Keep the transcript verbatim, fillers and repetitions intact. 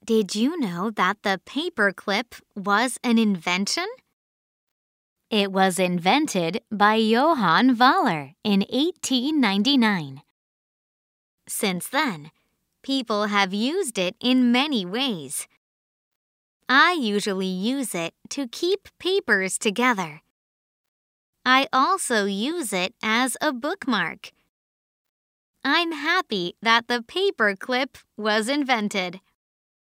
Did you know that the paperclip was an invention? It was invented by Johann Wahler in eighteen ninety-nine. Since then, people have used it in many ways. I usually use it to keep papers together. I also use it as a bookmark. I'm happy that the paperclip was invented.